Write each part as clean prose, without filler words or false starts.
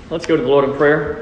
Let's go to the Lord in prayer.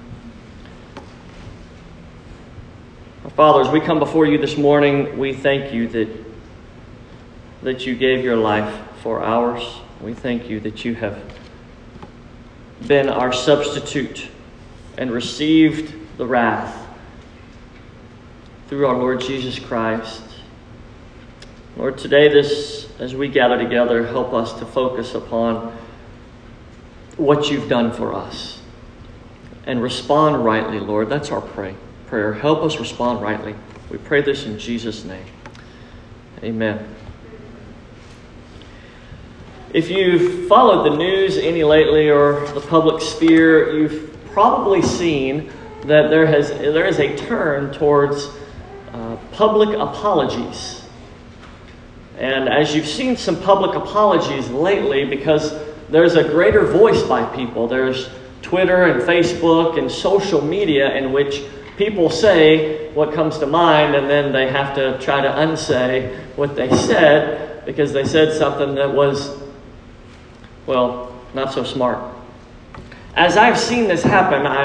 Our Father, as we come before you this morning, we thank you that you gave your life for ours. We thank you that you have been our substitute and received the wrath through our Lord Jesus Christ. Lord, today, as we gather together, help us to focus upon what you've done for us and respond rightly, Lord. That's our prayer. Help us respond rightly. We pray this in Jesus' name. Amen. If you've followed the news any lately or the public sphere, you've probably seen that there is a turn towards public apologies. And as you've seen some public apologies lately, because there's a greater voice by people. There's Twitter and Facebook and social media in which people say what comes to mind, and then they have to try to unsay what they said because they said something that was, well, not so smart. As I've seen this happen, I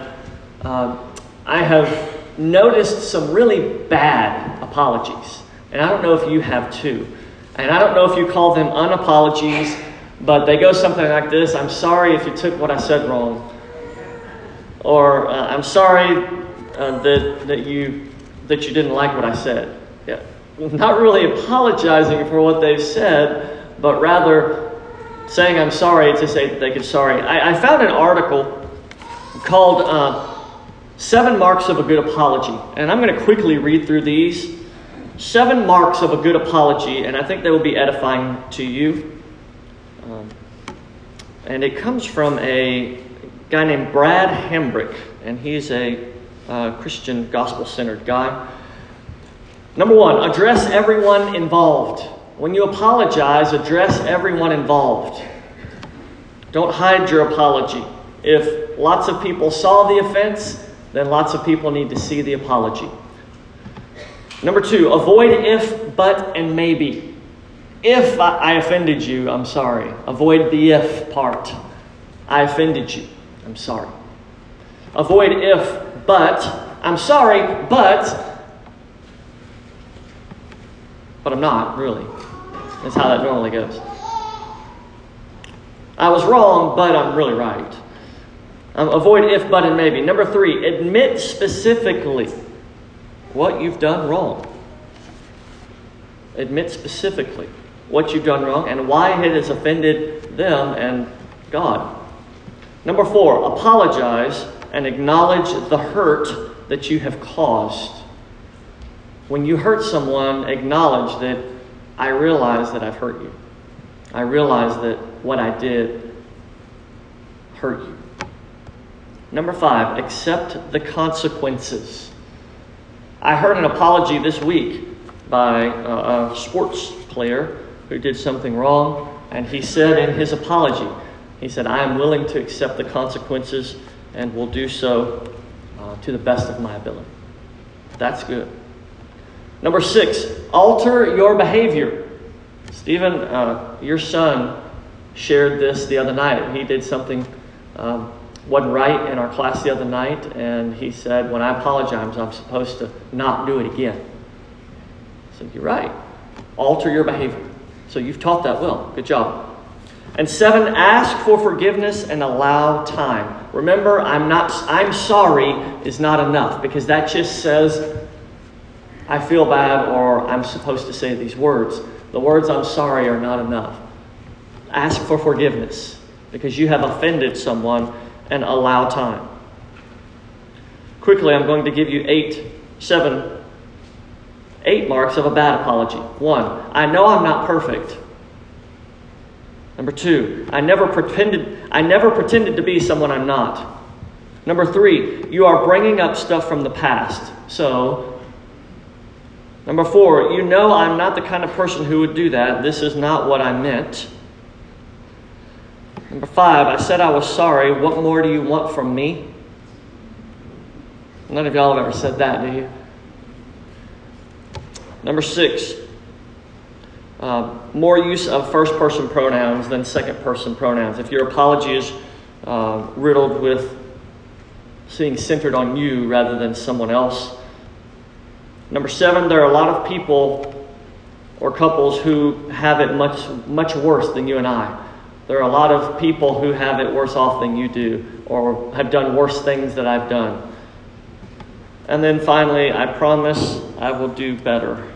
have noticed some really bad apologies. And I don't know if you have too. And I don't know if you call them unapologies, but they go something like this: I'm sorry if you took what I said wrong. Or I'm sorry that you didn't like what I said. Yeah. Not really apologizing for what they've said, but rather saying I'm sorry to say that they could sorry. I found an article called 7 Marks of a Good Apology. And I'm going to quickly read through these. 7 marks of a good apology, and I think they will be edifying to you. And it comes from a guy named Brad Hambrick, and he's a Christian gospel-centered guy. Number 1, address everyone involved. When you apologize, address everyone involved. Don't hide your apology. If lots of people saw the offense, then lots of people need to see the apology. Number 2, avoid if, but, and maybe. If I offended you, I'm sorry. Avoid the if part. I offended you. I'm sorry. Avoid if, but, I'm sorry, but I'm not, really. That's how that normally goes. I was wrong, but I'm really right. Avoid if, but, and maybe. Number 3, admit specifically what you've done wrong. Admit specifically what you've done wrong and why it has offended them and God. Number 4, apologize and acknowledge the hurt that you have caused. When you hurt someone, acknowledge that I realize that I've hurt you. I realize that what I did hurt you. Number 5, accept the consequences. I heard an apology this week by a sports player who did something wrong, and he said in his apology, he said, I am willing to accept the consequences and will do so to the best of my ability. That's good. Number 6, alter your behavior. Stephen, your son shared this the other night. He did something wasn't right in our class the other night, and he said, when I apologize, I'm supposed to not do it again. I said, you're right. Alter your behavior. So you've taught that well. Good job. And 7, ask for forgiveness and allow time. Remember, I'm sorry is not enough, because that just says I feel bad or I'm supposed to say these words. The words I'm sorry are not enough. Ask for forgiveness because you have offended someone, and allow time. Quickly, I'm going to give you 8 marks of a bad apology. 1, I know I'm not perfect. Number 2, I never pretended to be someone I'm not. Number 3, you are bringing up stuff from the past. So, number 4, you know I'm not the kind of person who would do that. This is not what I meant. Number 5, I said I was sorry. What more do you want from me? None of y'all have ever said that, do you? Number 6, more use of first-person pronouns than second-person pronouns. If your apology is riddled with being centered on you rather than someone else. Number 7, there are a lot of people or couples who have it much worse than you and I. There are a lot of people who have it worse off than you do, or have done worse things than I've done. And then finally, I promise I will do better.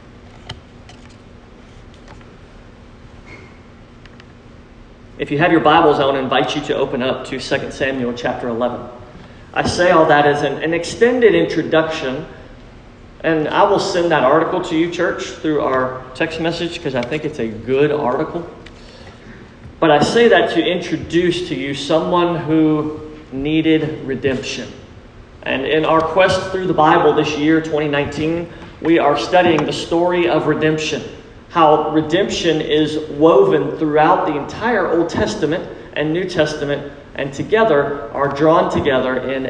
If you have your Bibles, I want to invite you to open up to 2 Samuel chapter 11. I say all that as an extended introduction, and I will send that article to you, church, through our text message, because I think it's a good article. But I say that to introduce to you someone who needed redemption. And in our quest through the Bible this year, 2019, we are studying the story of redemption. How redemption is woven throughout the entire Old Testament and New Testament, and together are drawn together in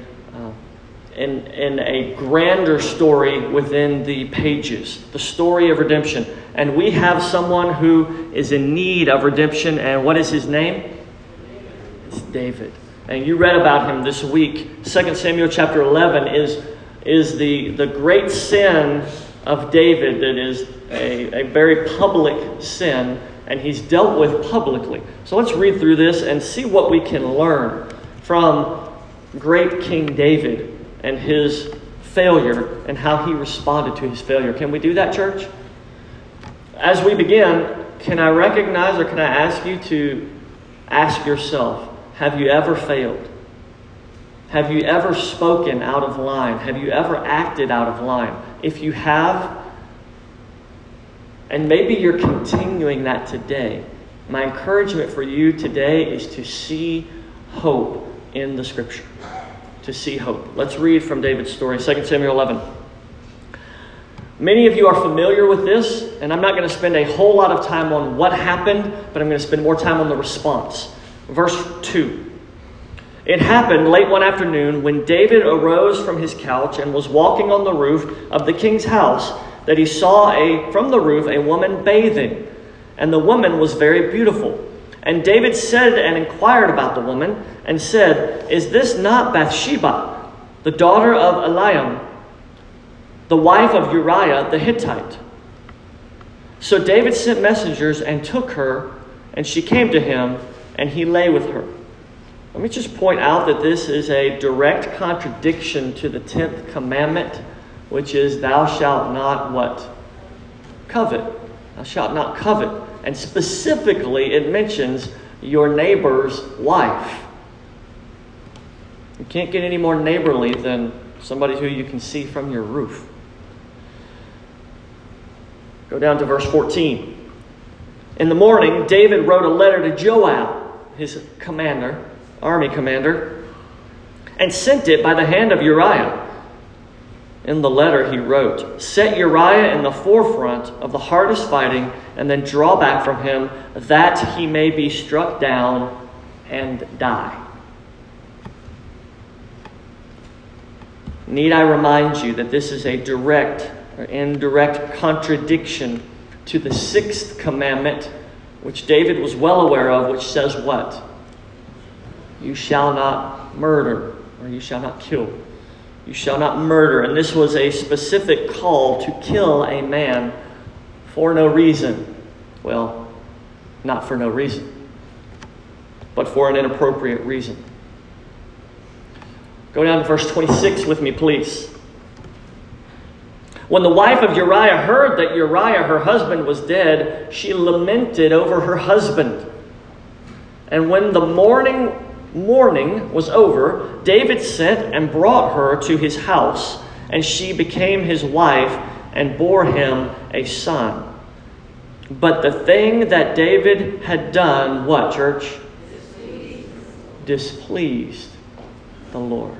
a grander story within the pages. The story of redemption. And we have someone who is in need of redemption. And what is his name? It's David. And you read about him this week. 2 Samuel chapter 11 is the great sin of David that is a very public sin. And he's dealt with publicly. So let's read through this and see what we can learn from great King David and his failure and how he responded to his failure. Can we do that, church? As we begin, can I recognize or can I ask you to ask yourself, have you ever failed? Have you ever spoken out of line? Have you ever acted out of line? If you have, and maybe you're continuing that today, my encouragement for you today is to see hope in the Scripture. To see hope. Let's read from David's story, 2 Samuel 11. Many of you are familiar with this, and I'm not going to spend a whole lot of time on what happened, but I'm going to spend more time on the response. Verse 2. It happened late one afternoon when David arose from his couch and was walking on the roof of the king's house that he saw from the roof a woman bathing, and the woman was very beautiful. And David said and inquired about the woman and said, "Is this not Bathsheba, the daughter of Eliam, the wife of Uriah the Hittite?" So David sent messengers and took her, and she came to him, and he lay with her. Let me just point out that this is a direct contradiction to the 10th commandment, which is, thou shalt not what? Covet. Thou shalt not covet. And specifically, it mentions your neighbor's wife. You can't get any more neighborly than somebody who you can see from your roof. Go down to verse 14. In the morning, David wrote a letter to Joab, his commander, army commander, and sent it by the hand of Uriah. In the letter he wrote, "Set Uriah in the forefront of the hardest fighting, and then draw back from him, that he may be struck down and die." Need I remind you that this is a direct or indirect contradiction to the 6th commandment, which David was well aware of, which says what? You shall not murder, or you shall not kill. You shall not murder. And this was a specific call to kill a man for no reason. Well, not for no reason, but for an inappropriate reason. Go down to verse 26 with me, please. When the wife of Uriah heard that Uriah, her husband, was dead, she lamented over her husband. And when the mourning was over, David sent and brought her to his house, and she became his wife and bore him a son. But the thing that David had done, what, church? Displeased the Lord.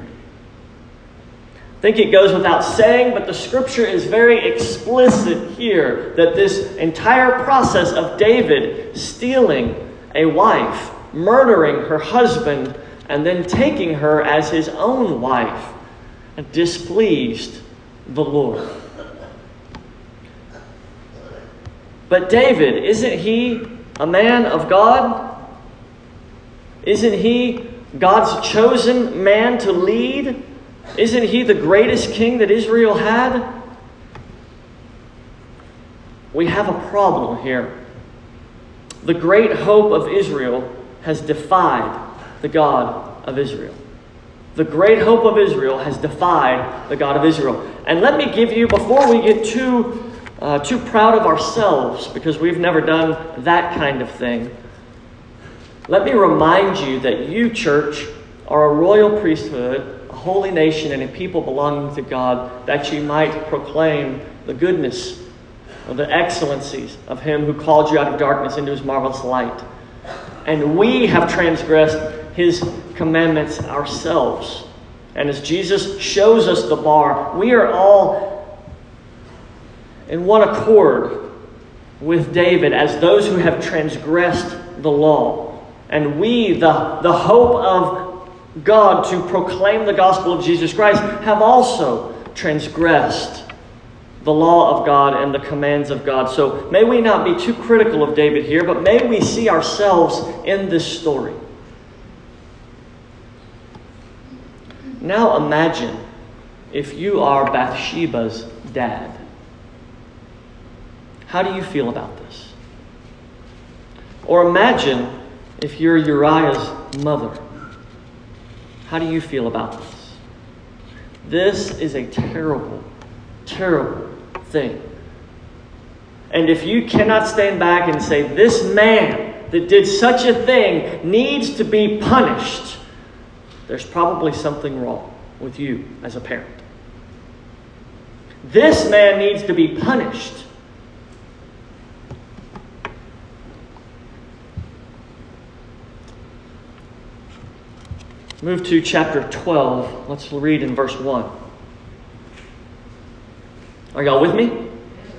I think it goes without saying, but the Scripture is very explicit here that this entire process of David stealing a wife, murdering her husband, and then taking her as his own wife, displeased the Lord. But David, isn't he a man of God? Isn't he God's chosen man to lead? Isn't he the greatest king that Israel had? We have a problem here. The great hope of Israel has defied the God of Israel. The great hope of Israel has defied the God of Israel. And let me give you, before we get too proud of ourselves, because we've never done that kind of thing, let me remind you that you, church, are a royal priesthood, a holy nation, and a people belonging to God, that you might proclaim the goodness of the excellencies of Him who called you out of darkness into His marvelous light. And we have transgressed His commandments ourselves. And as Jesus shows us the bar, we are all in one accord with David as those who have transgressed the law. And we, the hope of God to proclaim the gospel of Jesus Christ, have also transgressed the law of God and the commands of God. So may we not be too critical of David here, but may we see ourselves in this story. Now imagine if you are Bathsheba's dad. How do you feel about this? Or imagine if you're Uriah's mother. How do you feel about this? This is a terrible, terrible thing. And if you cannot stand back and say, this man that did such a thing needs to be punished, there's probably something wrong with you as a parent. This man needs to be punished. Move to chapter 12. Let's read in verse 1. Are y'all with me?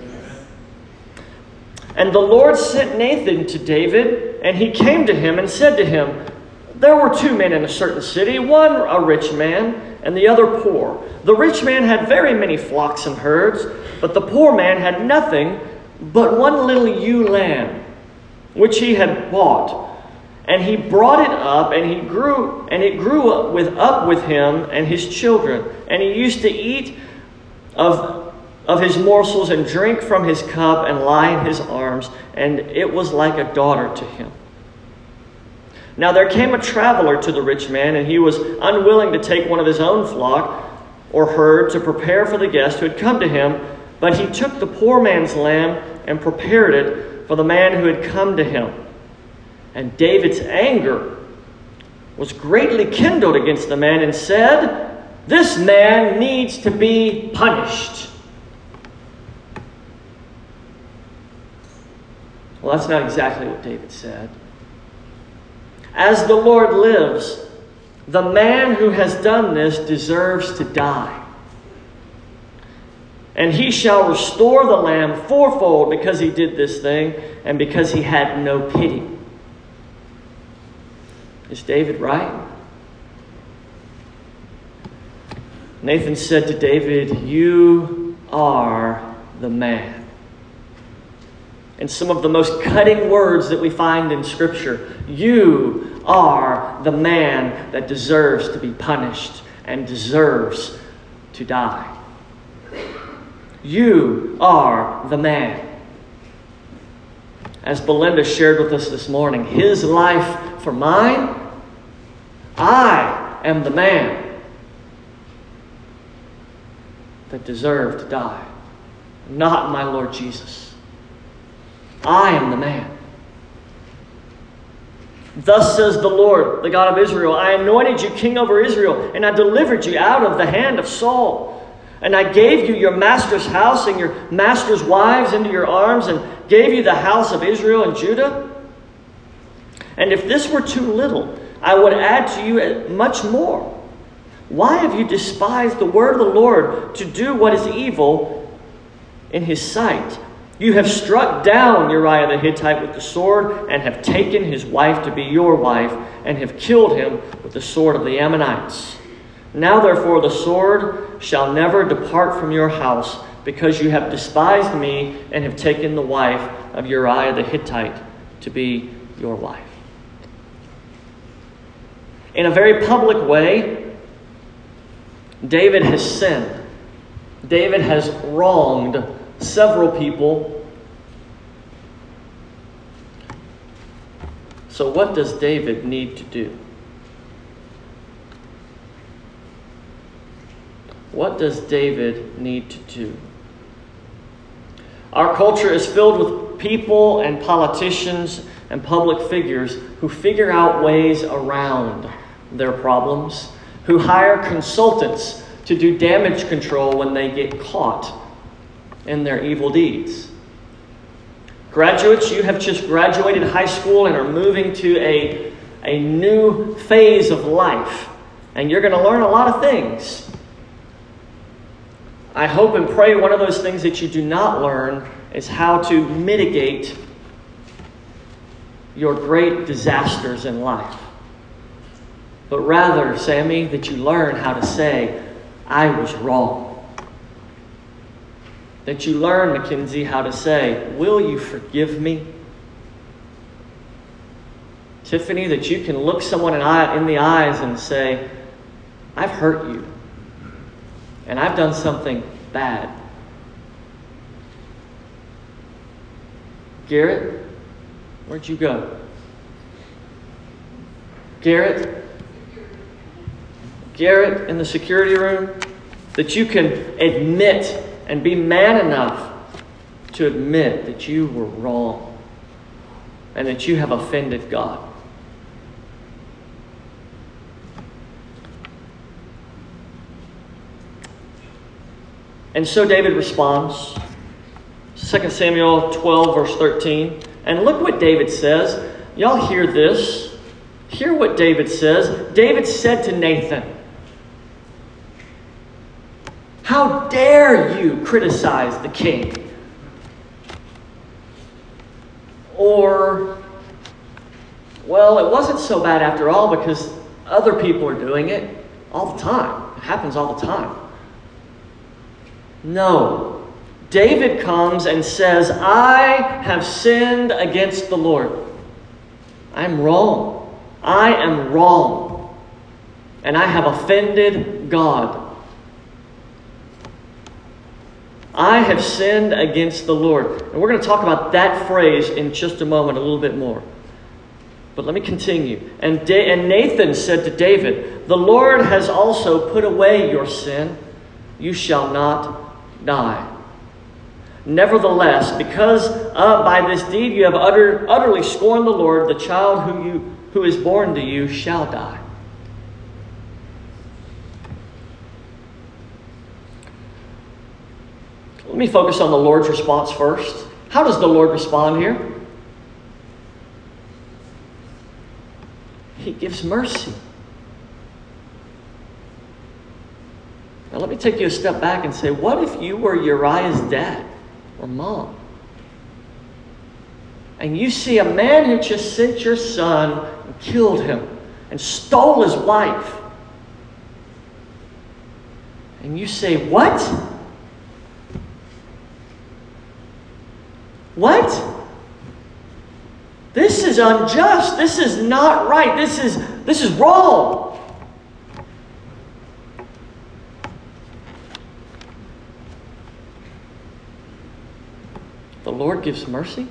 And the Lord sent Nathan to David, and he came to him and said to him, there were two men in a certain city, one a rich man and the other poor. The rich man had very many flocks and herds, but the poor man had nothing but one little ewe lamb, which he had bought. And he brought it up, and it grew up with him and his children. And he used to eat of his morsels and drink from his cup and lie in his arms, and it was like a daughter to him. Now there came a traveler to the rich man, and he was unwilling to take one of his own flock or herd to prepare for the guest who had come to him, but he took the poor man's lamb and prepared it for the man who had come to him. And David's anger was greatly kindled against the man and said, this man needs to be punished. Well, that's not exactly what David said. As the Lord lives, the man who has done this deserves to die. And he shall restore the lamb fourfold because he did this thing and because he had no pity. Is David right? Nathan said to David, you are the man. And some of the most cutting words that we find in Scripture. You are the man that deserves to be punished and deserves to die. You are the man. As Belinda shared with us this morning, his life for mine, I am the man that deserved to die, not my Lord Jesus. I am the man. Thus says the Lord, the God of Israel, I anointed you king over Israel, and I delivered you out of the hand of Saul. And I gave you your master's house and your master's wives into your arms, and gave you the house of Israel and Judah. And if this were too little, I would add to you much more. Why have you despised the word of the Lord to do what is evil in his sight? You have struck down Uriah the Hittite with the sword, and have taken his wife to be your wife, and have killed him with the sword of the Ammonites. Now therefore the sword shall never depart from your house, because you have despised me and have taken the wife of Uriah the Hittite to be your wife. In a very public way, David has sinned. David has wronged several people. So what does David need to do? What does David need to do? Our culture is filled with people and politicians and public figures who figure out ways around their problems, who hire consultants to do damage control when they get caught in their evil deeds. Graduates, you have just graduated high school and are moving to a new phase of life, and you're going to learn a lot of things. I hope and pray one of those things that you do not learn is how to mitigate your great disasters in life. But rather, Sammy, that you learn how to say, I was wrong. That you learn, Mackenzie, how to say, will you forgive me? Tiffany, that you can look someone in the eyes and say, I've hurt you. And I've done something bad. Garrett, where'd you go? Garrett in the security room, that you can admit and be man enough to admit that you were wrong and that you have offended God. And so David responds. 2 Samuel 12, verse 13. And look what David says. Y'all hear this. Hear what David says. David said to Nathan, how dare you criticize the king? Or, well, it wasn't so bad after all because other people are doing it all the time. It happens all the time. No. David comes and says, I have sinned against the Lord. I'm wrong. I am wrong. And I have offended God. I have sinned against the Lord. And we're going to talk about that phrase in just a moment, a little bit more. But let me continue. And Nathan said to David, the Lord has also put away your sin. You shall not die. Nevertheless, because by this deed you have utterly scorned the Lord, the child who is born to you shall die. Let me focus on the Lord's response first. How does the Lord respond here? He gives mercy. Now let me take you a step back and say, what if you were Uriah's dad or mom? And you see a man who just sent your son and killed him and stole his wife. And you say, what? What? This is unjust. This is not right. This is wrong. The Lord gives mercy.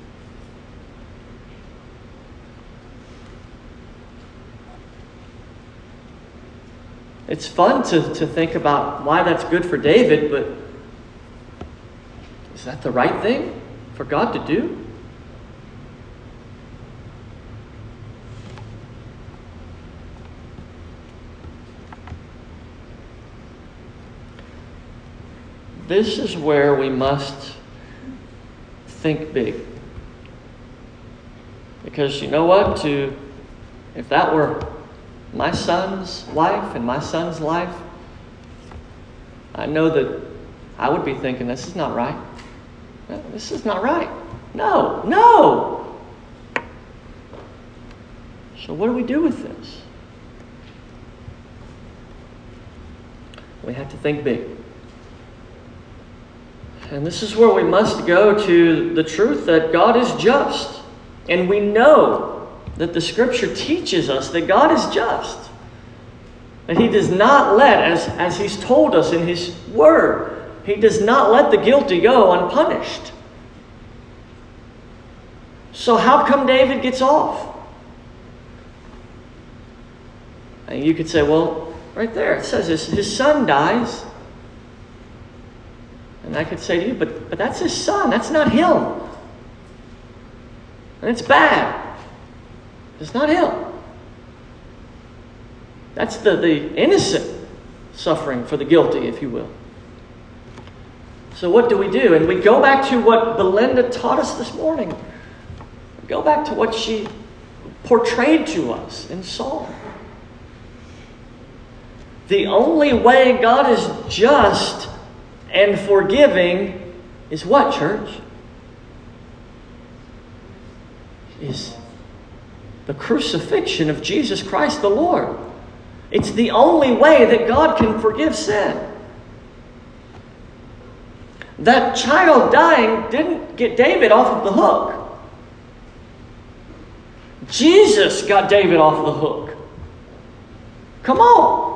It's fun to think about why that's good for David, but is that the right thing for God to do? This is where we must think big. Because you know what? If that were my son's wife and my son's life, I know that I would be thinking, this is not right. No, this is not right. No. So what do we do with this? We have to think big. And this is where we must go to the truth that God is just. And we know that the Scripture teaches us that God is just. That He does not let, as He's told us in His Word, He does not let the guilty go unpunished. So how come David gets off? And you could say, well, right there, it says his son dies. And I could say to you, but that's his son. That's not him. And it's bad. It's not him. That's the innocent suffering for the guilty, if you will. So what do? And we go back to what Belinda taught us this morning. We go back to what she portrayed to us in Psalm. The only way God is just and forgiving is what, church? Is the crucifixion of Jesus Christ the Lord. It's the only way that God can forgive sin. That child dying didn't get David off of the hook. Jesus got David off the hook. Come on.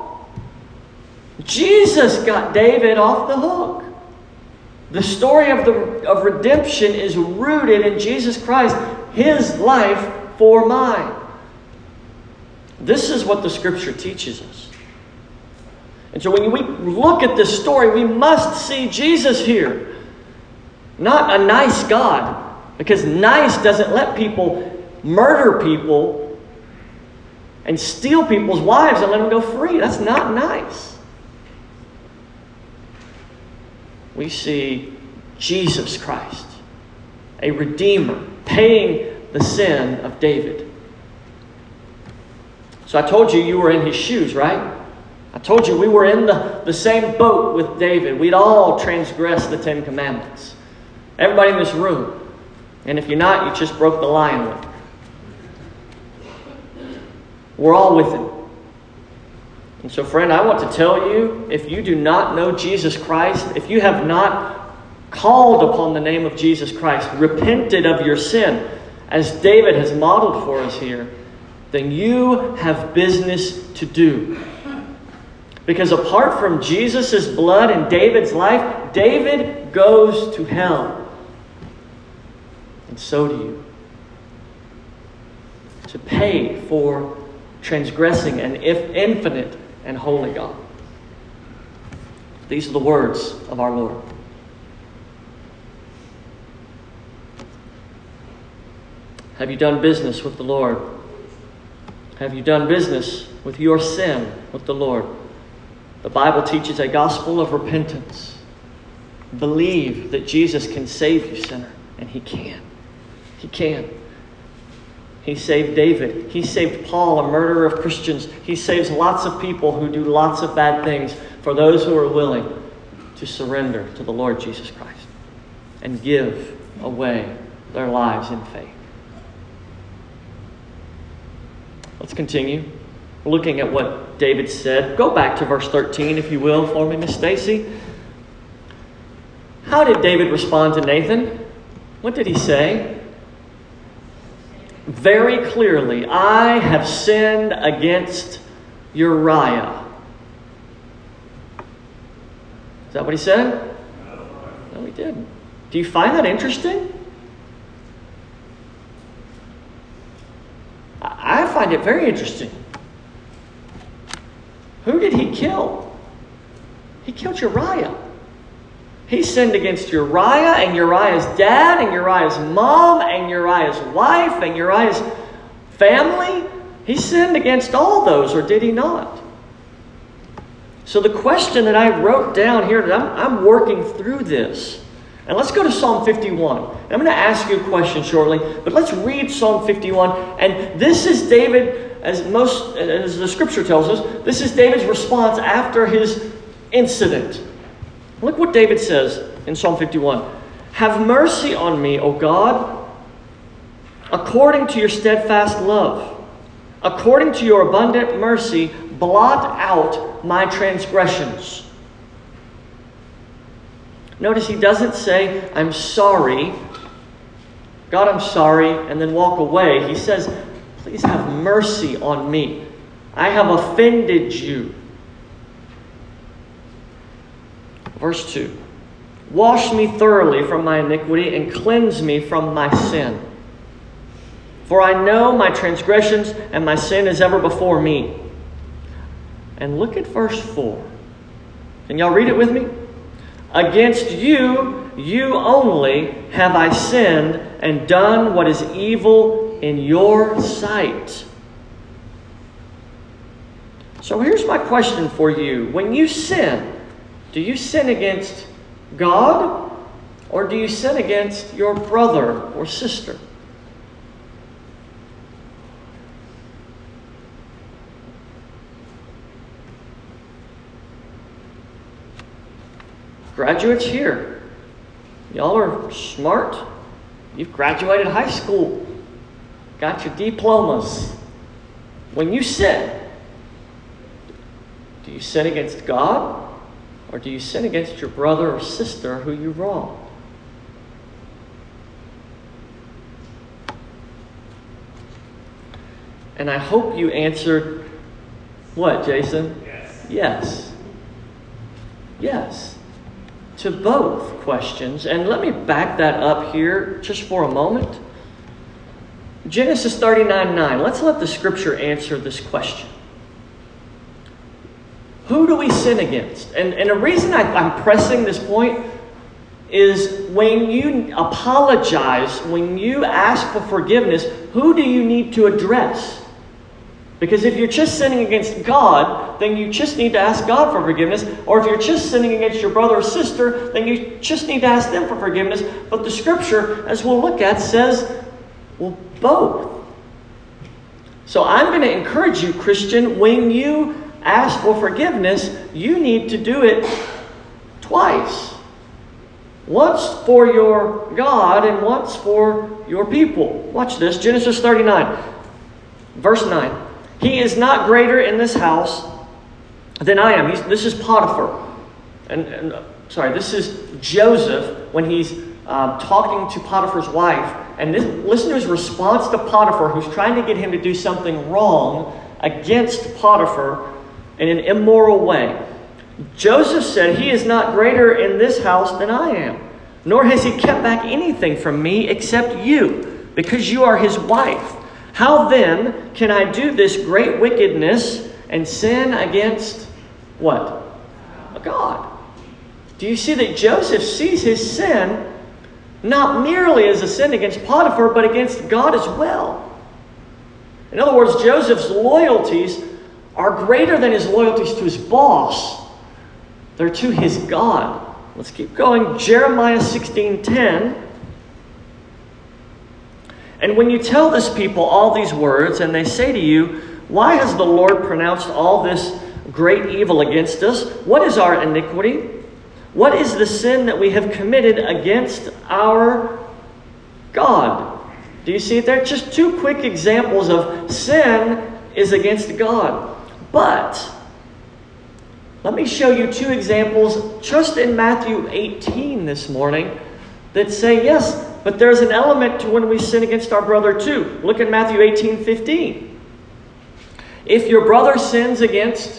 Jesus got David off the hook. The story of redemption is rooted in Jesus Christ, His life for mine. This is what the Scripture teaches us. And so when we look at this story, we must see Jesus here. Not a nice God. Because nice doesn't let people murder people and steal people's wives and let them go free. That's not nice. We see Jesus Christ, a Redeemer, paying the sin of David. So I told you were in His shoes, right? I told you we were in the same boat with David. We'd all transgressed the 10 Commandments. Everybody in this room. And if you're not, you just broke the lion one. We're all with Him. And so, friend, I want to tell you, if you do not know Jesus Christ, if you have not called upon the name of Jesus Christ, repented of your sin, as David has modeled for us here, then you have business to do. Because apart from Jesus' blood and David's life, David goes to hell. And so do you. To pay for transgressing an infinite and holy God. These are the words of our Lord. Have you done business with the Lord? Have you done business with your sin with the Lord? The Bible teaches a gospel of repentance. Believe that Jesus can save you, sinner. And He can. He can. He saved David. He saved Paul, a murderer of Christians. He saves lots of people who do lots of bad things for those who are willing to surrender to the Lord Jesus Christ and give away their lives in faith. Let's continue looking at what David said. Go back to verse 13, if you will, for me, Miss Stacy. How did David respond to Nathan? What did he say? Very clearly, I have sinned against Uriah. Is that what he said? No, he didn't. Do you find that interesting? I find it very interesting. Who did he kill? He killed Uriah. He sinned against Uriah and Uriah's dad and Uriah's mom and Uriah's wife and Uriah's family. He sinned against all those, or did he not? So the question that I wrote down here, I'm working through this. And let's go to Psalm 51. I'm going to ask you a question shortly, but let's read Psalm 51. And this is David, as the Scripture tells us, this is David's response after his incident. Look what David says in Psalm 51. Have mercy on me, O God, according to your steadfast love. According to your abundant mercy, blot out my transgressions. Notice he doesn't say, I'm sorry. God, I'm sorry, and then walk away. He says, please have mercy on me. I have offended you. Verse 2. Wash me thoroughly from my iniquity and cleanse me from my sin. For I know my transgressions and my sin is ever before me. And look at verse 4. Can y'all read it with me? Against you, you only, have I sinned and done what is evil in your sight. So here's my question for you. When you sin, do you sin against God or do you sin against your brother or sister? Graduates here, y'all are smart. You've graduated high school, got your diplomas. When you sin, do you sin against God or do you sin against your brother or sister who you wronged? And I hope you answered what, Jason? Yes. Yes. Yes. To both questions. And let me back that up here just for a moment. Genesis 39:9. Let's let the scripture answer this question. Who do we sin against? And the reason I'm pressing this point is when you apologize, when you ask for forgiveness, who do you need to address? Because if you're just sinning against God, then you just need to ask God for forgiveness. Or if you're just sinning against your brother or sister, then you just need to ask them for forgiveness. But the scripture, as we'll look at, says, well, both. So I'm going to encourage you, Christian, when you ask for forgiveness, you need to do it twice. Once for your God and once for your people. Watch this, Genesis 39, verse 9. He is not greater in this house than I am. This is Potiphar. This is Joseph when he's talking to Potiphar's wife. And listen to his response to Potiphar, who's trying to get him to do something wrong against Potiphar in an immoral way. Joseph said, he is not greater in this house than I am, nor has he kept back anything from me except you, because you are his wife. How then can I do this great wickedness and sin against what? God. Do you see that Joseph sees his sin not merely as a sin against Potiphar, but against God as well? In other words, Joseph's loyalties are greater than his loyalties to his boss. They're to his God. Let's keep going. Jeremiah 16:10. And when you tell this people all these words, and they say to you, why has the Lord pronounced all this great evil against us? What is our iniquity? What is the sin that we have committed against our God? Do you see it there? Just two quick examples of sin is against God. But let me show you two examples just in Matthew 18 this morning that say, yes, but there's an element to when we sin against our brother too. Look at Matthew 18:15. If your brother sins against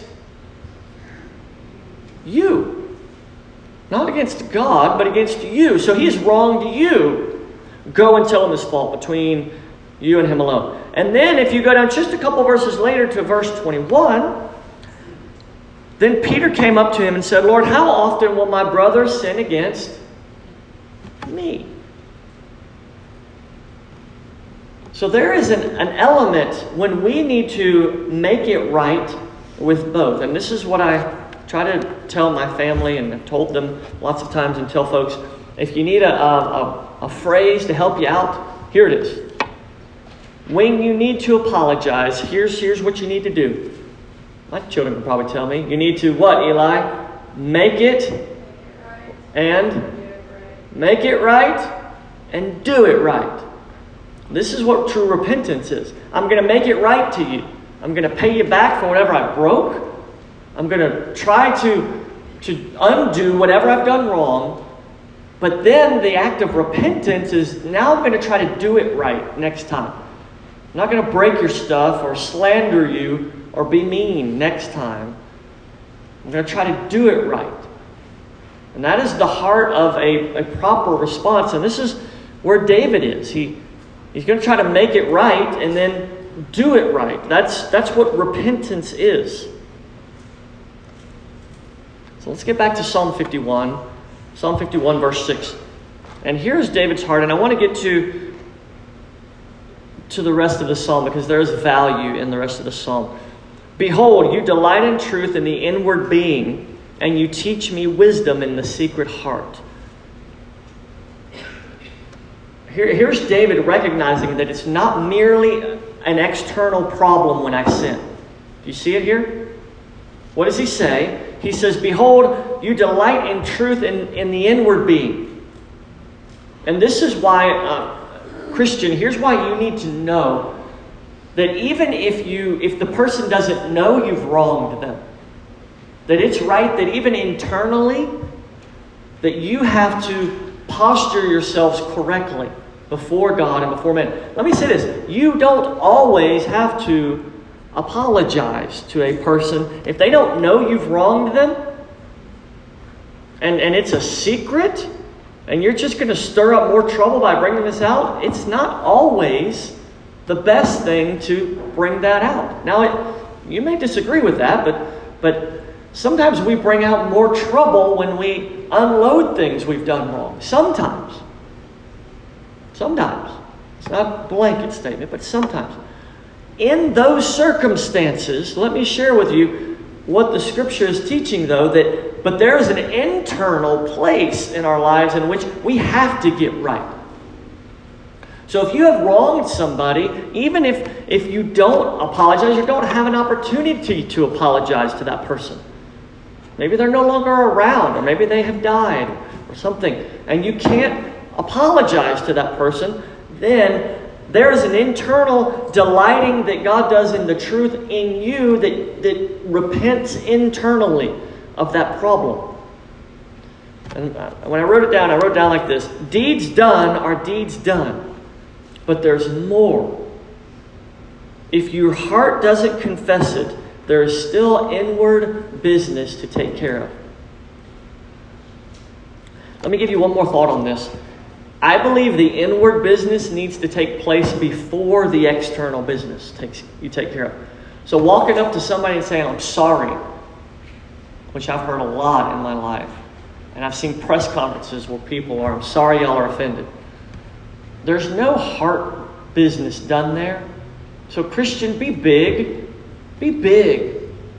you, not against God, but against you, so he's wronged you, go and tell him his fault between you and him alone. And then if you go down just a couple verses later to verse 21, then Peter came up to him and said, Lord, how often will my brother sin against me? So there is an element when we need to make it right with both. And this is what I try to tell my family, and I've told them lots of times, and tell folks, if you need a phrase to help you out, here it is. When you need to apologize, here's what you need to do. My children can probably tell me. You need to what, Eli? Make it right and do it right. This is what true repentance is. I'm going to make it right to you. I'm going to pay you back for whatever I broke. I'm going to try to undo whatever I've done wrong. But then the act of repentance is now I'm going to try to do it right next time. I'm not going to break your stuff or slander you or be mean next time. I'm going to try to do it right. And that is the heart of a proper response. And this is where David is. He's going to try to make it right and then do it right. That's what repentance is. So let's get back to Psalm 51. Psalm 51, verse 6. And here's David's heart. And I want to get to the rest of the psalm because there is value in the rest of the psalm. Behold, you delight in truth in the inward being, and you teach me wisdom in the secret heart. Here's David recognizing that it's not merely an external problem when I sin. Do you see it here? What does he say? He says, behold, you delight in truth in the inward being. And this is why, Christian, here's why you need to know that even if the person doesn't know you've wronged them, that it's right that even internally, that you have to posture yourselves correctly before God and before men. Let me say this. You don't always have to apologize to a person if they don't know you've wronged them and it's a secret and you're just going to stir up more trouble by bringing this out. It's not always the best thing to bring that out. Now, you may disagree with that, but sometimes we bring out more trouble when we unload things we've done wrong. Sometimes. It's not a blanket statement, but sometimes. In those circumstances, let me share with you what the Scripture is teaching, though, but there is an internal place in our lives in which we have to get right. So if you have wronged somebody, even if you don't apologize, you don't have an opportunity to apologize to that person. Maybe they're no longer around, or maybe they have died, or something, and you can't apologize to that person, then there is an internal delighting that God does in the truth in you that repents internally of that problem. And when I wrote it down like this. Deeds done are deeds done, but there's more. If your heart doesn't confess it, there is still inward business to take care of. Let me give you one more thought on this. I believe the inward business needs to take place before the external business you take care of. So walking up to somebody and saying, I'm sorry, which I've heard a lot in my life. And I've seen press conferences where people are, I'm sorry y'all are offended. There's no heart business done there. So Christian, be big. Be big.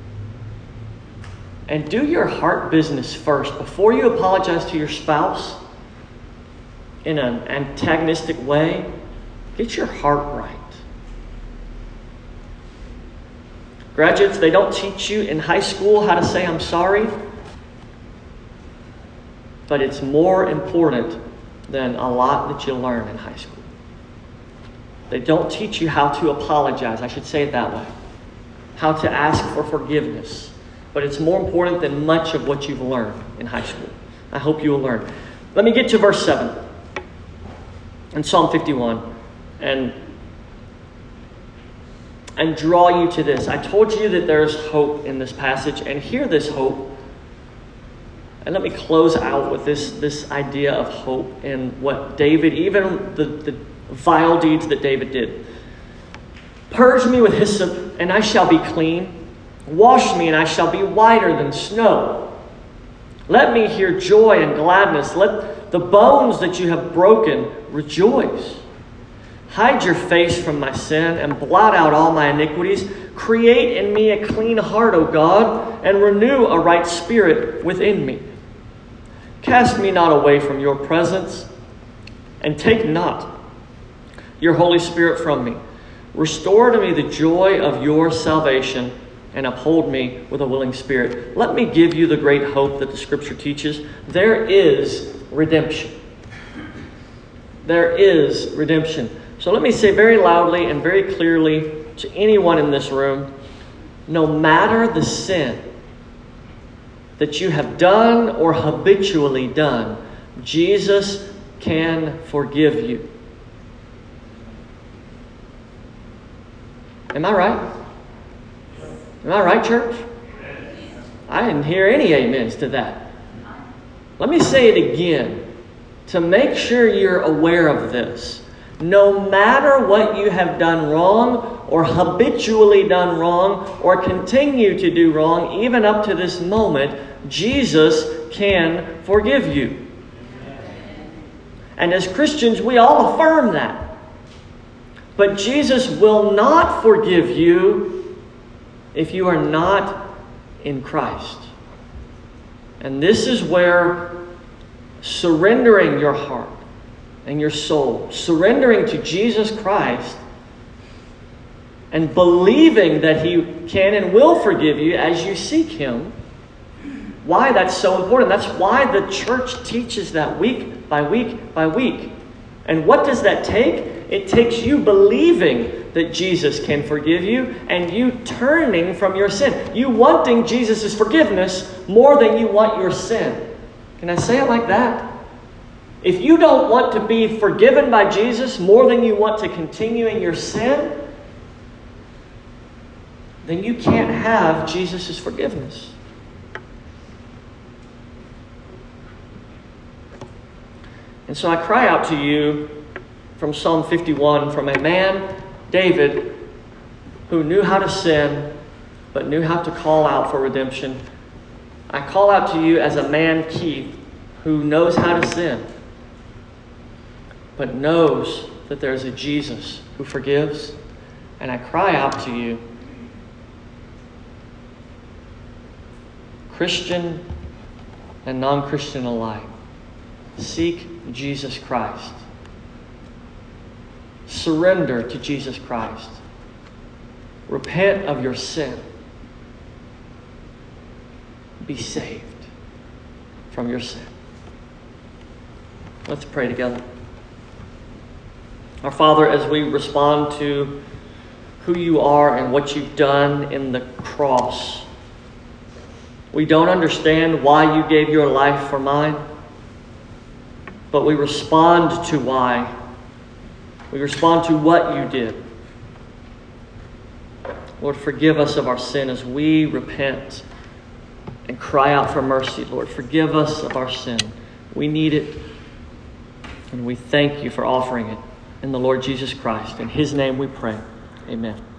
And do your heart business first. Before you apologize to your spouse in an antagonistic way, get your heart right. Graduates, they don't teach you in high school how to say I'm sorry. But it's more important than a lot that you learn in high school. They don't teach you how to apologize. I should say it that way. How to ask for forgiveness. But it's more important than much of what you've learned in high school. I hope you will learn. Let me get to verse 7 in Psalm 51 and draw you to this. I told you that there's hope in this passage, and hear this hope. And let me close out with this idea of hope in what David, even the vile deeds that David did. Purge me with hyssop, and I shall be clean. Wash me, and I shall be whiter than snow. Let me hear joy and gladness. Let the bones that you have broken rejoice. Hide your face from my sin and blot out all my iniquities. Create in me a clean heart, O God, and renew a right spirit within me. Cast me not away from your presence, and take not your Holy Spirit from me. Restore to me the joy of your salvation, and uphold me with a willing spirit. Let me give you the great hope that the Scripture teaches. There is redemption. There is redemption. So let me say very loudly and very clearly to anyone in this room, no matter the sin that you have done or habitually done, Jesus can forgive you. Am I right? Am I right, church? I didn't hear any amens to that. Let me say it again to make sure you're aware of this. No matter what you have done wrong or habitually done wrong or continue to do wrong, even up to this moment, Jesus can forgive you. And as Christians, we all affirm that. But Jesus will not forgive you if you are not in Christ. And this is where surrendering your heart and your soul, surrendering to Jesus Christ, and believing that He can and will forgive you as you seek Him, why that's so important. That's why the church teaches that week by week by week. And what does that take? It takes you believing that Jesus can forgive you and you turning from your sin. You wanting Jesus' forgiveness more than you want your sin. Can I say it like that? If you don't want to be forgiven by Jesus more than you want to continue in your sin, then you can't have Jesus' forgiveness. And so I cry out to you from Psalm 51, from a man, David, who knew how to sin, but knew how to call out for redemption. I call out to you as a man, Keith, who knows how to sin, but knows that there's a Jesus who forgives. And I cry out to you, Christian and non-Christian alike, seek Jesus Christ. Surrender to Jesus Christ. Repent of your sin. Be saved from your sin. Let's pray together. Our Father, as we respond to who you are and what you've done in the cross, we don't understand why you gave your life for mine, but we respond to why. We respond to what you did. Lord, forgive us of our sin as we repent and cry out for mercy. Lord, forgive us of our sin. We need it, and we thank you for offering it in the Lord Jesus Christ. In His name we pray. Amen.